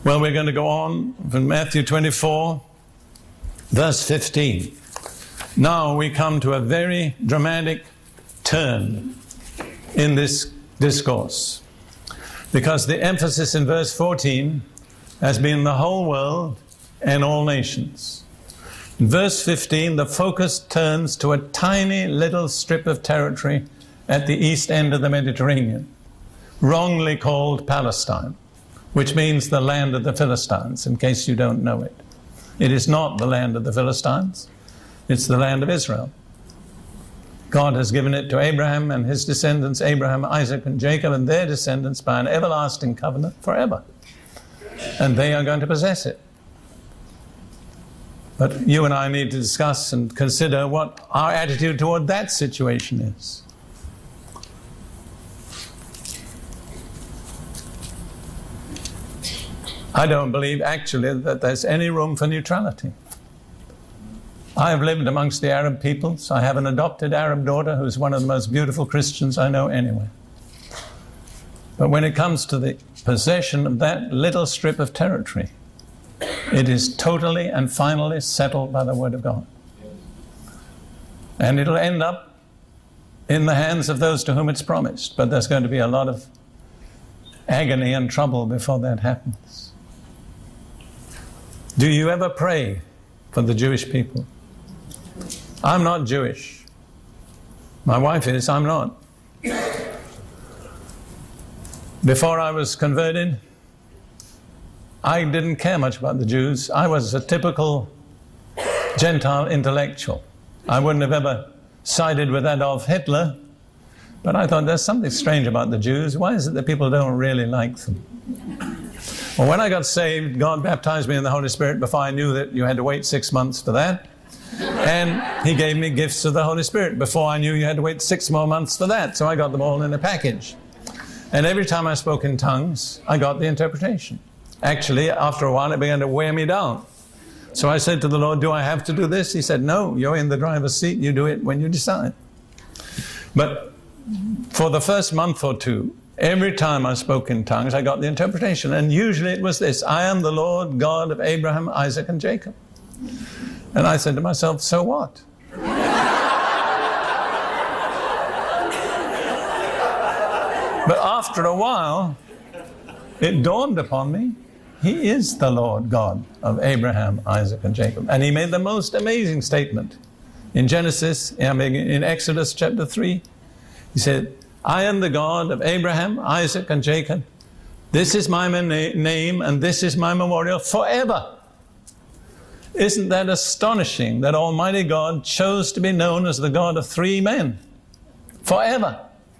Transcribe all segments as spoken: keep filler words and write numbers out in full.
Well, we're going to go on from Matthew twenty-four, verse fifteen. Now we come to a very dramatic turn in this discourse, because the emphasis in verse fourteen has been the whole world and all nations. In verse fifteen, the focus turns to a tiny little strip of territory at the east end of the Mediterranean, wrongly called Palestine, which means the land of the Philistines, in case you don't know it. It is not the land of the Philistines, it's the land of Israel. God has given it to Abraham and his descendants, Abraham, Isaac, and Jacob, and their descendants by an everlasting covenant forever. And they are going to possess it. But you and I need to discuss and consider what our attitude toward that situation is. I don't believe actually that there's any room for neutrality. I have lived amongst the Arab peoples. I have an adopted Arab daughter who's one of the most beautiful Christians I know anywhere. But when it comes to the possession of that little strip of territory, it is totally and finally settled by the Word of God. And it'll end up in the hands of those to whom it's promised. But there's going to be a lot of agony and trouble before that happens. Do you ever pray for the Jewish people? I'm not Jewish. My wife is, I'm not. Before I was converted, I didn't care much about the Jews. I was a typical Gentile intellectual. I wouldn't have ever sided with Adolf Hitler, but I thought there's something strange about the Jews. Why is it that people don't really like them? Well, when I got saved, God baptized me in the Holy Spirit before I knew that you had to wait six months for that. And He gave me gifts of the Holy Spirit before I knew you had to wait six more months for that. So I got them all in a package. And every time I spoke in tongues, I got the interpretation. Actually, after a while, it began to wear me down. So I said to the Lord, do I have to do this? He said, no, you're in the driver's seat. You do it when you decide. But for the first month or two, every time I spoke in tongues, I got the interpretation. And usually it was this: I am the Lord God of Abraham, Isaac, and Jacob. And I said to myself, so what? But after a while, it dawned upon me, He is the Lord God of Abraham, Isaac, and Jacob. And He made the most amazing statement. In Genesis, I mean, in Exodus chapter three, He said, I am the God of Abraham, Isaac, and Jacob. This is my name, and this is my memorial forever. Isn't that astonishing that Almighty God chose to be known as the God of three men? Forever.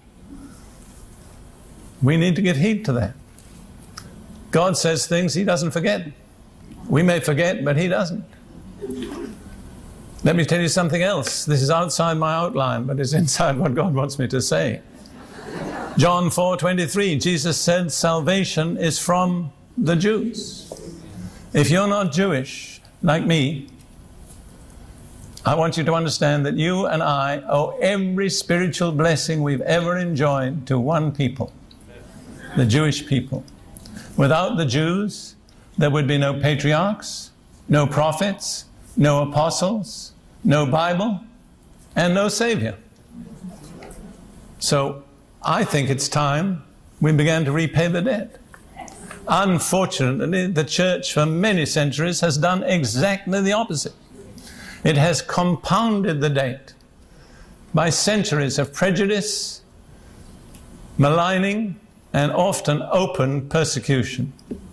We need to give heed to that. God says things He doesn't forget. We may forget, but He doesn't. Let me tell you something else. This is outside my outline, but it's inside what God wants me to say. John four twenty-three, Jesus said, salvation is from the Jews. If you're not Jewish, like me, I want you to understand that you and I owe every spiritual blessing we've ever enjoyed to one people, the Jewish people. Without the Jews, there would be no patriarchs, no prophets, no apostles, no Bible, and no Savior. So I think it's time we began to repay the debt. Unfortunately, the church for many centuries has done exactly the opposite. It has compounded the debt by centuries of prejudice, maligning, and often open persecution.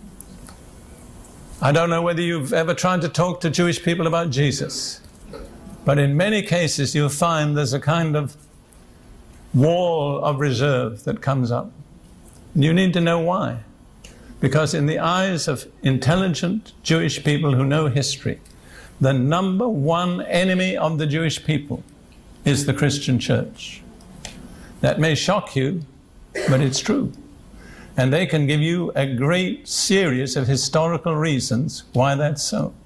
I don't know whether you've ever tried to talk to Jewish people about Jesus, but in many cases you'll find there's a kind of wall of reserve that comes up. You need to know why. Because in the eyes of intelligent Jewish people who know history, the number one enemy of the Jewish people is the Christian church. That may shock you, but it's true. And they can give you a great series of historical reasons why that's so.